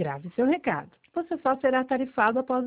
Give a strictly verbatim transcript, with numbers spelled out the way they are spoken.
Grave seu recado. Você só será tarifado após